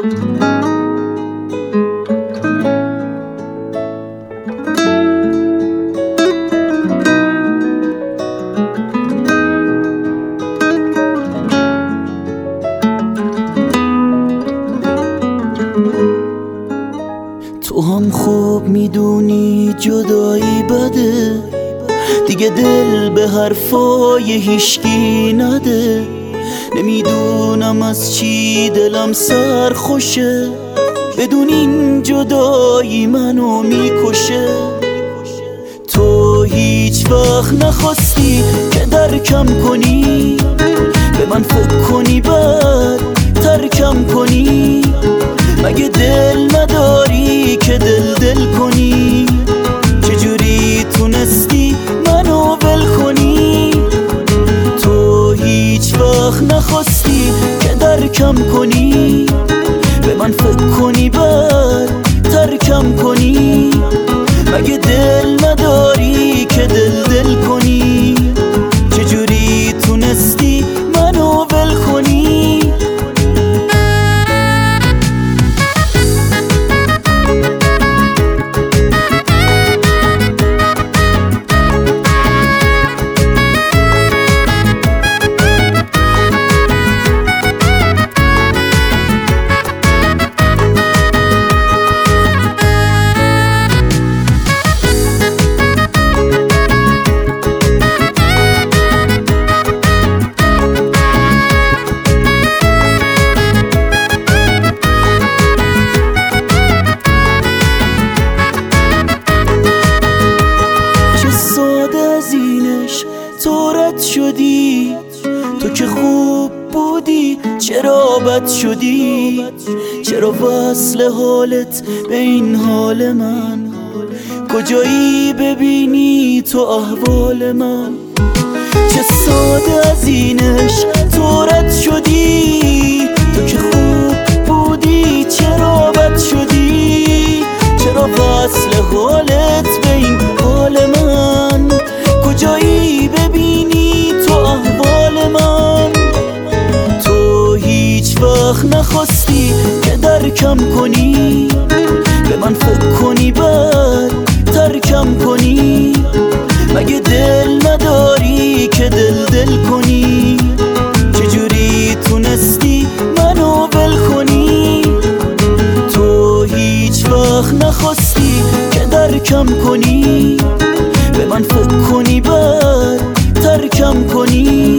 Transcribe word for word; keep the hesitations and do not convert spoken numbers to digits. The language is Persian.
تو هم خوب میدونی جدایی بده، دیگه دل به حرفای هیشکی نده. نمیدونم از چی دلم سر خوشه، بدون این جدایی منو میکشه. تو هیچ وقت نخواستی که درکم کنی، به من فکر کنی بعد ترکم کنی. مگه دل نداری که دل دل کنی؟ چجوری تونستی منو ول کنی؟ تو هیچ وقت نخواستی که درکم کنی، به من فکر کنی بعد ترکم کنی. مگه دل نداری که دل دل کنی؟ چجوری تونستی منو ول کنی؟ تو رد شدی، تو که خوب بودی چرا بد شدی؟ چرا وصل حالت به این حال من؟ کجایی ببینی تو احوال من؟ چه ساده از اینش تو رد شدی، تو که خوب بودی چرا بد شدی؟ چرا وصل حالت به این حال من؟ کجایی ببینی تو احوال من؟ تو هیچ وقت نخواستی که درکم کنی، به من فکر کنی بعد ترکم کنی. مگه دل نداری که دل دل کنی؟ چجوری تونستی منو ول کنی؟ تو هیچ وقت نخواستی که درکم کنی، به من فکر کنی بعد ترکم کنی.